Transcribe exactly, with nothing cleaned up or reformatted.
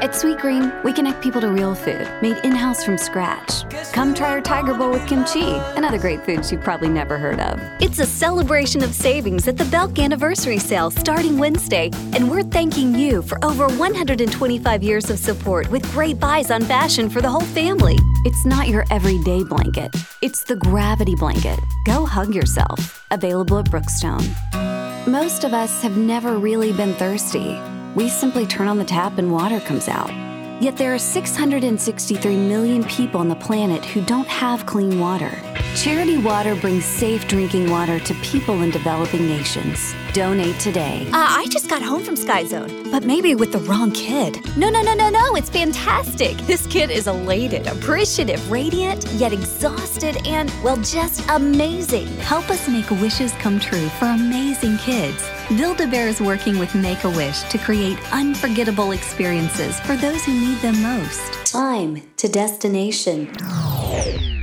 At Sweetgreen, we connect people to real food, made in-house from scratch. Come try our Tiger Bowl with kimchi and other great foods you've probably never heard of. It's a celebration of savings at the Belk Anniversary Sale starting Wednesday, and we're thanking you for over one hundred twenty-five years of support with great buys on fashion for the whole family. It's not your everyday blanket. It's the Gravity Blanket. Go hug yourself. Available at Brookstone. Most of us have never really been thirsty. We simply turn on the tap and water comes out. Yet there are six hundred sixty-three million people on the planet who don't have clean water. Charity Water brings safe drinking water to people in developing nations. Donate today. Uh, I just got home from Sky Zone, but maybe with the wrong kid. No, no, no, no, no, it's fantastic. This kid is elated, appreciative, radiant, yet exhausted, and, well, just amazing. Help us make wishes come true for amazing kids. Build-A-Bear is working with Make-A-Wish to create unforgettable experiences for those who need them most. Time to destination.